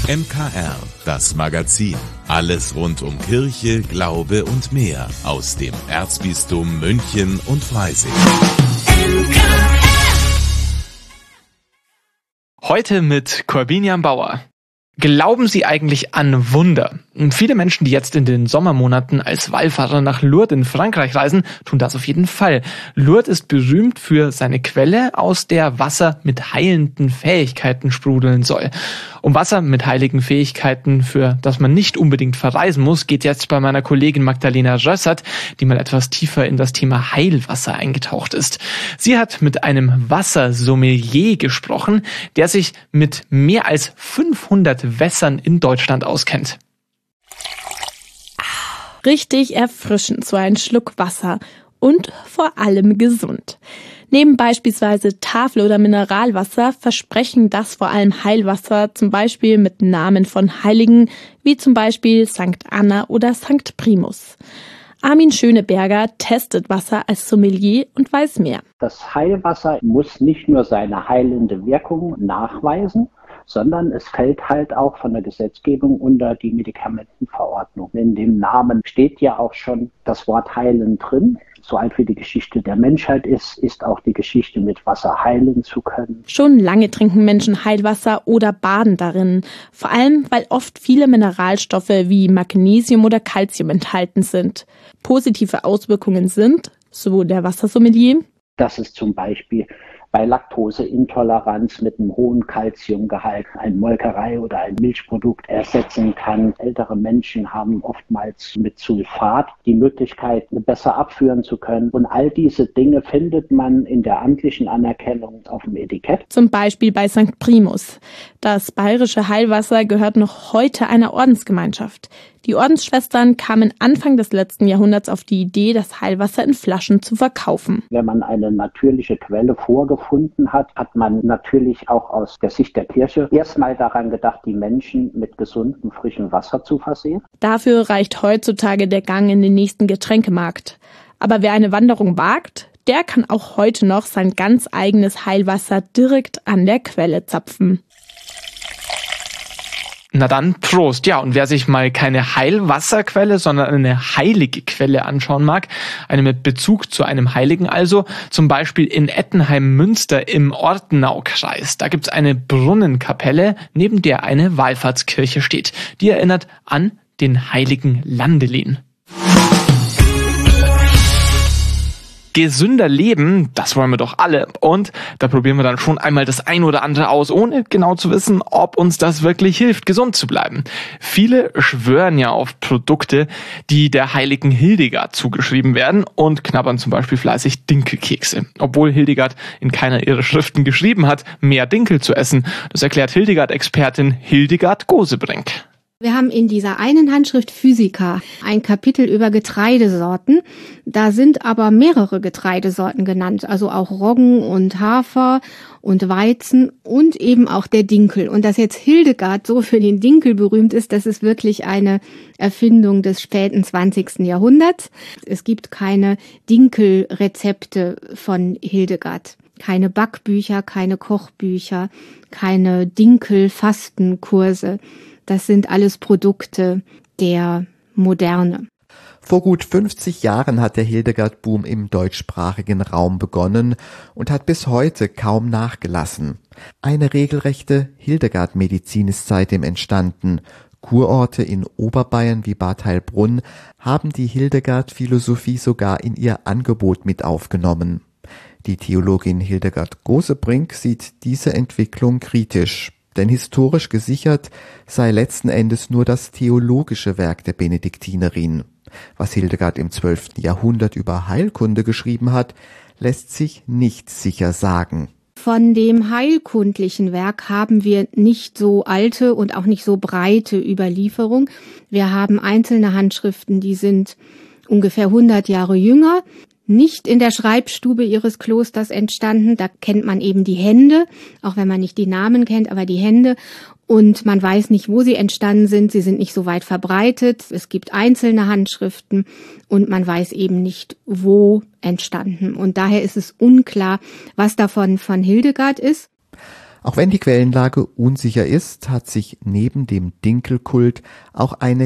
MKR, das Magazin. Alles rund um Kirche, Glaube und mehr aus dem Erzbistum München und Freising. Heute mit Corbinian Bauer. Glauben Sie eigentlich an Wunder? Viele Menschen, die jetzt in den Sommermonaten als Wallfahrer nach Lourdes in Frankreich reisen, tun das auf jeden Fall. Lourdes ist berühmt für seine Quelle, aus der Wasser mit heilenden Fähigkeiten sprudeln soll. Um Wasser mit heiligen Fähigkeiten, für das man nicht unbedingt verreisen muss, geht jetzt bei meiner Kollegin Magdalena Rössert, die mal etwas tiefer in das Thema Heilwasser eingetaucht ist. Sie hat mit einem Wassersommelier gesprochen, der sich mit mehr als 500 Wässern in Deutschland auskennt. Richtig erfrischend, so ein Schluck Wasser und vor allem gesund. Neben beispielsweise Tafel- oder Mineralwasser versprechen das vor allem Heilwasser, zum Beispiel mit Namen von Heiligen, wie zum Beispiel St. Anna oder St. Primus. Armin Schöneberger testet Wasser als Sommelier und weiß mehr. Das Heilwasser muss nicht nur seine heilende Wirkung nachweisen, sondern es fällt halt auch von der Gesetzgebung unter die Medikamentenverordnung. In dem Namen steht ja auch schon das Wort heilen drin. So alt wie die Geschichte der Menschheit ist auch die Geschichte, mit Wasser heilen zu können. Schon lange trinken Menschen Heilwasser oder baden darin. Vor allem, weil oft viele Mineralstoffe wie Magnesium oder Calcium enthalten sind. Positive Auswirkungen sind, so der Wassersommelier, dass es zum Beispiel bei Laktoseintoleranz mit einem hohen Calciumgehalt ein Molkerei oder ein Milchprodukt ersetzen kann. Ältere Menschen haben oftmals mit Sulfat die Möglichkeit, besser abführen zu können. Und all diese Dinge findet man in der amtlichen Anerkennung auf dem Etikett. Zum Beispiel bei St. Primus. Das bayerische Heilwasser gehört noch heute einer Ordensgemeinschaft. Die Ordensschwestern kamen Anfang des letzten Jahrhunderts auf die Idee, das Heilwasser in Flaschen zu verkaufen. Wenn man eine natürliche Quelle vorgefunden hat, hat man natürlich auch aus der Sicht der Kirche erstmal daran gedacht, die Menschen mit gesundem, frischem Wasser zu versehen. Dafür reicht heutzutage der Gang in den nächsten Getränkemarkt. Aber wer eine Wanderung wagt, der kann auch heute noch sein ganz eigenes Heilwasser direkt an der Quelle zapfen. Na dann, Prost. Ja, und wer sich mal keine Heilwasserquelle, sondern eine heilige Quelle anschauen mag, eine mit Bezug zu einem Heiligen also, zum Beispiel in Ettenheim-Münster im Ortenaukreis. Da gibt's eine Brunnenkapelle, neben der eine Wallfahrtskirche steht. Die erinnert an den heiligen Landelin. Gesünder leben, das wollen wir doch alle. Und da probieren wir dann schon einmal das ein oder andere aus, ohne genau zu wissen, ob uns das wirklich hilft, gesund zu bleiben. Viele schwören ja auf Produkte, die der heiligen Hildegard zugeschrieben werden und knabbern zum Beispiel fleißig Dinkelkekse. Obwohl Hildegard in keiner ihrer Schriften geschrieben hat, mehr Dinkel zu essen. Das erklärt Hildegard-Expertin Hildegard Gosebrink. Wir haben in dieser einen Handschrift Physica ein Kapitel über Getreidesorten. Da sind aber mehrere Getreidesorten genannt, also auch Roggen und Hafer und Weizen und eben auch der Dinkel. Und dass jetzt Hildegard so für den Dinkel berühmt ist, das ist wirklich eine Erfindung des späten 20. Jahrhunderts. Es gibt keine Dinkelrezepte von Hildegard. Keine Backbücher, keine Kochbücher, keine Dinkelfastenkurse. Das sind alles Produkte der Moderne. Vor gut 50 Jahren hat der Hildegard-Boom im deutschsprachigen Raum begonnen und hat bis heute kaum nachgelassen. Eine regelrechte Hildegard-Medizin ist seitdem entstanden. Kurorte in Oberbayern wie Bad Heilbrunn haben die Hildegard-Philosophie sogar in ihr Angebot mit aufgenommen. Die Theologin Hildegard Gosebrink sieht diese Entwicklung kritisch. Denn historisch gesichert sei letzten Endes nur das theologische Werk der Benediktinerin. Was Hildegard im 12. Jahrhundert über Heilkunde geschrieben hat, lässt sich nicht sicher sagen. Von dem heilkundlichen Werk haben wir nicht so alte und auch nicht so breite Überlieferung. Wir haben einzelne Handschriften, die sind ungefähr 100 Jahre jünger. Nicht in der Schreibstube ihres Klosters entstanden. Da kennt man eben die Hände, auch wenn man nicht die Namen kennt, aber die Hände. Und man weiß nicht, wo sie entstanden sind. Sie sind nicht so weit verbreitet. Es gibt einzelne Handschriften und man weiß eben nicht, wo entstanden. Und daher ist es unklar, was davon von Hildegard ist. Auch wenn die Quellenlage unsicher ist, hat sich neben dem Dinkelkult auch eine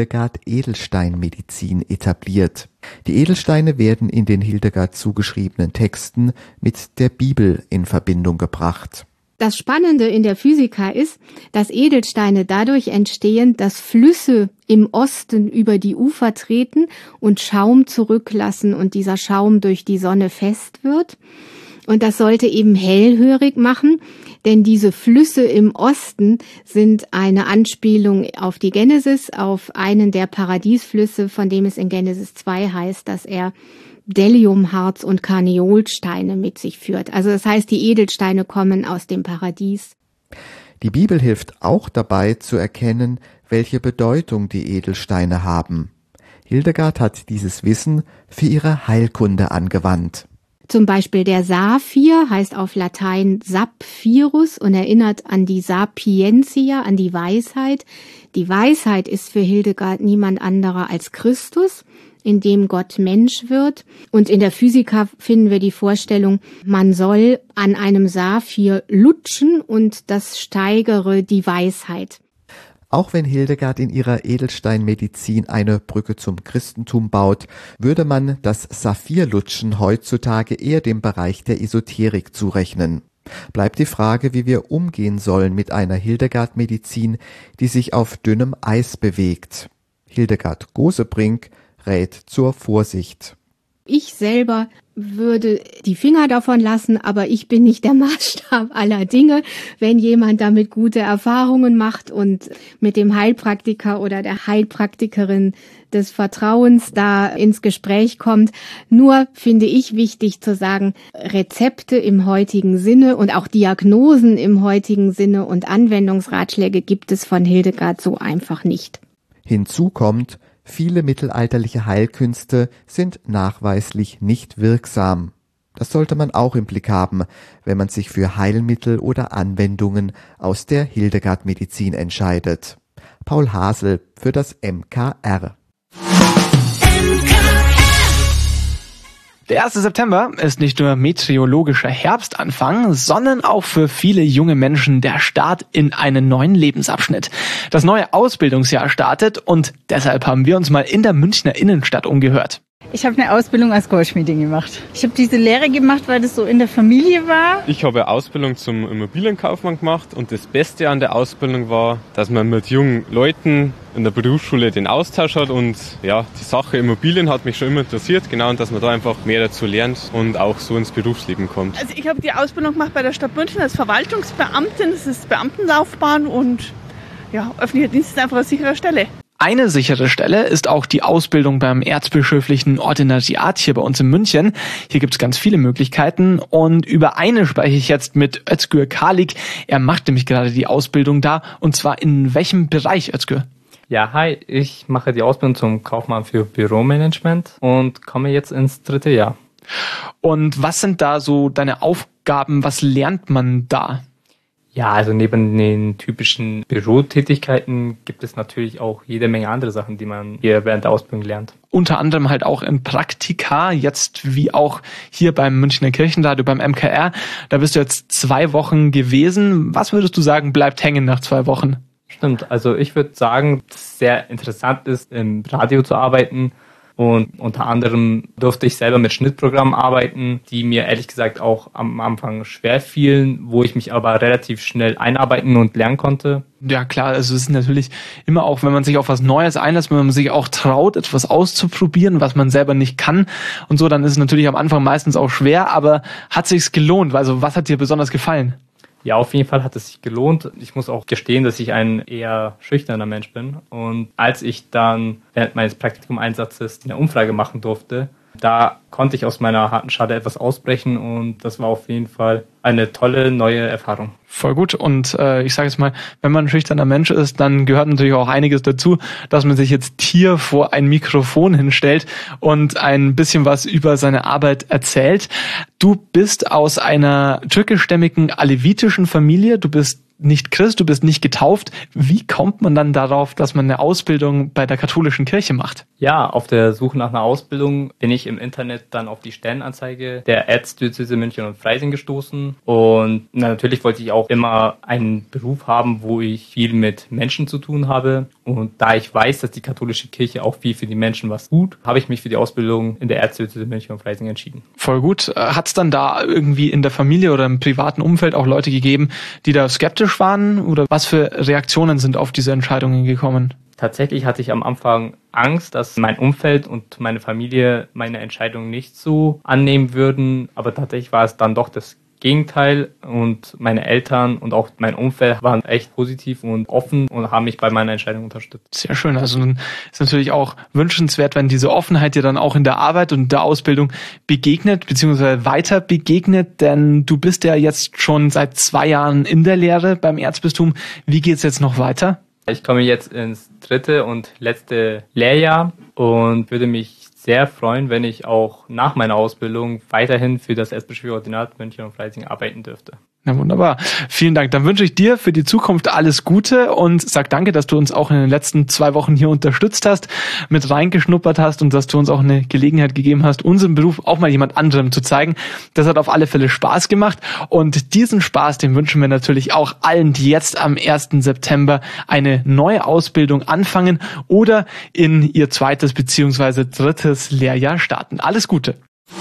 Hildegard-Edelstein-Medizin etabliert. Die Edelsteine werden in den Hildegard zugeschriebenen Texten mit der Bibel in Verbindung gebracht. Das Spannende in der Physika ist, dass Edelsteine dadurch entstehen, dass Flüsse im Osten über die Ufer treten und Schaum zurücklassen und dieser Schaum durch die Sonne fest wird. Und das sollte eben hellhörig machen, denn diese Flüsse im Osten sind eine Anspielung auf die Genesis, auf einen der Paradiesflüsse, von dem es in Genesis 2 heißt, dass er Bdelliumharz und Karneolsteine mit sich führt. Also das heißt, die Edelsteine kommen aus dem Paradies. Die Bibel hilft auch dabei zu erkennen, welche Bedeutung die Edelsteine haben. Hildegard hat dieses Wissen für ihre Heilkunde angewandt. Zum Beispiel der Saphir heißt auf Latein Sapphirus und erinnert an die Sapientia, an die Weisheit. Die Weisheit ist für Hildegard niemand anderer als Christus, in dem Gott Mensch wird. Und in der Physika finden wir die Vorstellung, man soll an einem Saphir lutschen und das steigere die Weisheit. Auch wenn Hildegard in ihrer Edelsteinmedizin eine Brücke zum Christentum baut, würde man das Saphirlutschen heutzutage eher dem Bereich der Esoterik zurechnen. Bleibt die Frage, wie wir umgehen sollen mit einer Hildegard-Medizin, die sich auf dünnem Eis bewegt. Hildegard Gosebrink rät zur Vorsicht. Ich selber würde die Finger davon lassen, aber ich bin nicht der Maßstab aller Dinge. Wenn jemand damit gute Erfahrungen macht und mit dem Heilpraktiker oder der Heilpraktikerin des Vertrauens da ins Gespräch kommt. Nur finde ich wichtig zu sagen, Rezepte im heutigen Sinne und auch Diagnosen im heutigen Sinne und Anwendungsratschläge gibt es von Hildegard so einfach nicht. Hinzu kommt, viele mittelalterliche Heilkünste sind nachweislich nicht wirksam. Das sollte man auch im Blick haben, wenn man sich für Heilmittel oder Anwendungen aus der Hildegard-Medizin entscheidet. Paul Hasel für das MKR. Der 1. September ist nicht nur meteorologischer Herbstanfang, sondern auch für viele junge Menschen der Start in einen neuen Lebensabschnitt. Das neue Ausbildungsjahr startet und deshalb haben wir uns mal in der Münchner Innenstadt umgehört. Ich habe eine Ausbildung als Goldschmiedin gemacht. Ich habe diese Lehre gemacht, weil das so in der Familie war. Ich habe eine Ausbildung zum Immobilienkaufmann gemacht und das Beste an der Ausbildung war, dass man mit jungen Leuten in der Berufsschule den Austausch hat und ja, die Sache Immobilien hat mich schon immer interessiert, genau, und dass man da einfach mehr dazu lernt und auch so ins Berufsleben kommt. Also ich habe die Ausbildung gemacht bei der Stadt München als Verwaltungsbeamtin, das ist Beamtenlaufbahn und ja, öffentlicher Dienst ist einfach eine sichere Stelle. Eine sichere Stelle ist auch die Ausbildung beim erzbischöflichen Ordinariat hier bei uns in München. Hier gibt es ganz viele Möglichkeiten und über eine spreche ich jetzt mit Özgür Kalik. Er macht nämlich gerade die Ausbildung da und zwar in welchem Bereich, Özgür? Ja, hi, ich mache die Ausbildung zum Kaufmann für Büromanagement und komme jetzt ins 3. Jahr. Und was sind da so deine Aufgaben, was lernt man da? Ja, also neben den typischen Bürotätigkeiten gibt es natürlich auch jede Menge andere Sachen, die man hier während der Ausbildung lernt. Unter anderem halt auch in Praktika, jetzt wie auch hier beim Münchner Kirchenradio, beim MKR. Da bist du jetzt 2 Wochen gewesen. Was würdest du sagen, bleibt hängen nach 2 Wochen? Stimmt, also ich würde sagen, dass es sehr interessant ist, im Radio zu arbeiten. Und unter anderem durfte ich selber mit Schnittprogrammen arbeiten, die mir ehrlich gesagt auch am Anfang schwer fielen, wo ich mich aber relativ schnell einarbeiten und lernen konnte. Ja klar, also es ist natürlich immer auch, wenn man sich auf was Neues einlässt, wenn man sich auch traut, etwas auszuprobieren, was man selber nicht kann und so, dann ist es natürlich am Anfang meistens auch schwer, aber hat sich's gelohnt? Also was hat dir besonders gefallen? Ja, auf jeden Fall hat es sich gelohnt. Ich muss auch gestehen, dass ich ein eher schüchterner Mensch bin. Und als ich dann während meines Praktikumeinsatzes eine Umfrage machen durfte, da konnte ich aus meiner harten Schale etwas ausbrechen und das war auf jeden Fall eine tolle neue Erfahrung. Voll gut und ich sage jetzt mal, wenn man ein schüchterner Mensch ist, dann gehört natürlich auch einiges dazu, dass man sich jetzt hier vor ein Mikrofon hinstellt und ein bisschen was über seine Arbeit erzählt. Du bist aus einer türkischstämmigen alevitischen Familie, du bist nicht Christ, du bist nicht getauft. Wie kommt man dann darauf, dass man eine Ausbildung bei der katholischen Kirche macht? Ja, auf der Suche nach einer Ausbildung bin ich im Internet dann auf die Stellenanzeige der Erzdiözese München und Freising gestoßen. Und natürlich wollte ich auch immer einen Beruf haben, wo ich viel mit Menschen zu tun habe. Und da ich weiß, dass die katholische Kirche auch viel für die Menschen was tut, habe ich mich für die Ausbildung in der Erzdiözese München und Freising entschieden. Voll gut. Hat es dann da irgendwie in der Familie oder im privaten Umfeld auch Leute gegeben, die da skeptisch waren? Oder was für Reaktionen sind auf diese Entscheidungen gekommen? Tatsächlich hatte ich am Anfang Angst, dass mein Umfeld und meine Familie meine Entscheidung nicht so annehmen würden. Aber tatsächlich war es dann doch das Gegenteil und meine Eltern und auch mein Umfeld waren echt positiv und offen und haben mich bei meiner Entscheidung unterstützt. Sehr schön. Also dann ist natürlich auch wünschenswert, wenn diese Offenheit dir dann auch in der Arbeit und der Ausbildung begegnet, beziehungsweise weiter begegnet, denn du bist ja jetzt schon seit 2 Jahren in der Lehre beim Erzbistum. Wie geht's jetzt noch weiter? Ich komme jetzt ins 3. und letzte Lehrjahr und würde mich sehr freuen, wenn ich auch nach meiner Ausbildung weiterhin für das Erzbischöfliche Ordinat München und Freising arbeiten dürfte. Na wunderbar. Vielen Dank. Dann wünsche ich dir für die Zukunft alles Gute und sag danke, dass du uns auch in den letzten 2 Wochen hier unterstützt hast, mit reingeschnuppert hast und dass du uns auch eine Gelegenheit gegeben hast, unseren Beruf auch mal jemand anderem zu zeigen. Das hat auf alle Fälle Spaß gemacht und diesen Spaß, den wünschen wir natürlich auch allen, die jetzt am 1. September eine neue Ausbildung anfangen oder in ihr 2. bzw. 3. Lehrjahr starten. Alles Gute.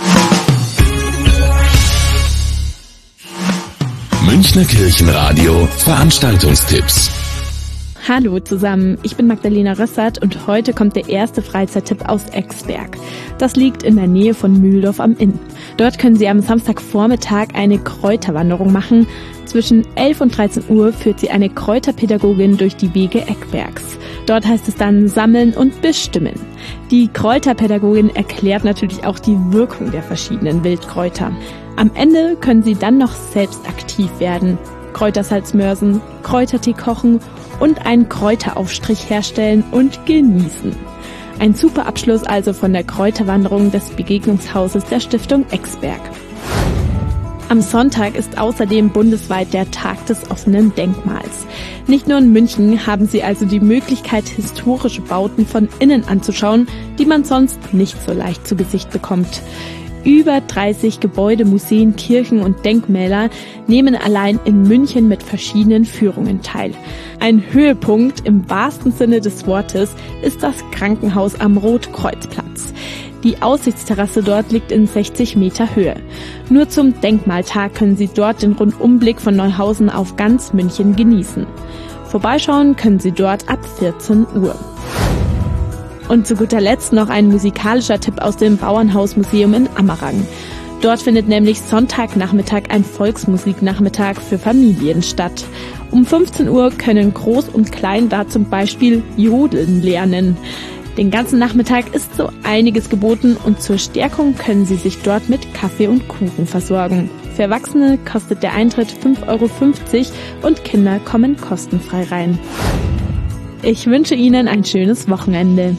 Münchner Kirchenradio Veranstaltungstipps. Hallo zusammen, ich bin Magdalena Rössert und heute kommt der erste Freizeittipp aus Exberg. Das liegt in der Nähe von Mühldorf am Inn. Dort können Sie am Samstagvormittag eine Kräuterwanderung machen. Zwischen 11 und 13 Uhr führt Sie eine Kräuterpädagogin durch die Wege Eckbergs. Dort heißt es dann sammeln und bestimmen. Die Kräuterpädagogin erklärt natürlich auch die Wirkung der verschiedenen Wildkräuter. Am Ende können Sie dann noch selbst aktiv werden. Kräutersalzmörsen, Kräutertee kochen und einen Kräuteraufstrich herstellen und genießen. Ein super Abschluss also von der Kräuterwanderung des Begegnungshauses der Stiftung Exberg. Am Sonntag ist außerdem bundesweit der Tag des offenen Denkmals. Nicht nur in München haben Sie also die Möglichkeit, historische Bauten von innen anzuschauen, die man sonst nicht so leicht zu Gesicht bekommt. Über 30 Gebäude, Museen, Kirchen und Denkmäler nehmen allein in München mit verschiedenen Führungen teil. Ein Höhepunkt im wahrsten Sinne des Wortes ist das Krankenhaus am Rotkreuzplatz. Die Aussichtsterrasse dort liegt in 60 Meter Höhe. Nur zum Denkmaltag können Sie dort den Rundumblick von Neuhausen auf ganz München genießen. Vorbeischauen können Sie dort ab 14 Uhr. Und zu guter Letzt noch ein musikalischer Tipp aus dem Bauernhausmuseum in Ammerang. Dort findet nämlich Sonntagnachmittag ein Volksmusiknachmittag für Familien statt. Um 15 Uhr können Groß und Klein da zum Beispiel Jodeln lernen. Den ganzen Nachmittag ist so einiges geboten und zur Stärkung können Sie sich dort mit Kaffee und Kuchen versorgen. Für Erwachsene kostet der Eintritt 5,50 € und Kinder kommen kostenfrei rein. Ich wünsche Ihnen ein schönes Wochenende.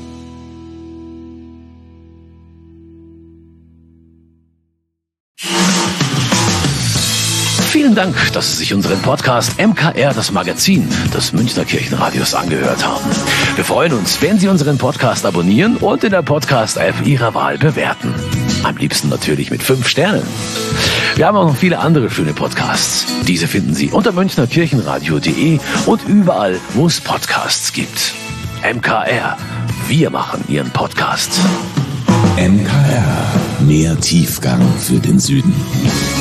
Vielen Dank, dass Sie sich unseren Podcast MKR, das Magazin des Münchner Kirchenradios, angehört haben. Wir freuen uns, wenn Sie unseren Podcast abonnieren und in der Podcast-App Ihrer Wahl bewerten. Am liebsten natürlich mit 5 Sternen. Wir haben auch noch viele andere schöne Podcasts. Diese finden Sie unter münchnerkirchenradio.de und überall, wo es Podcasts gibt. MKR, wir machen Ihren Podcast. MKR, mehr Tiefgang für den Süden.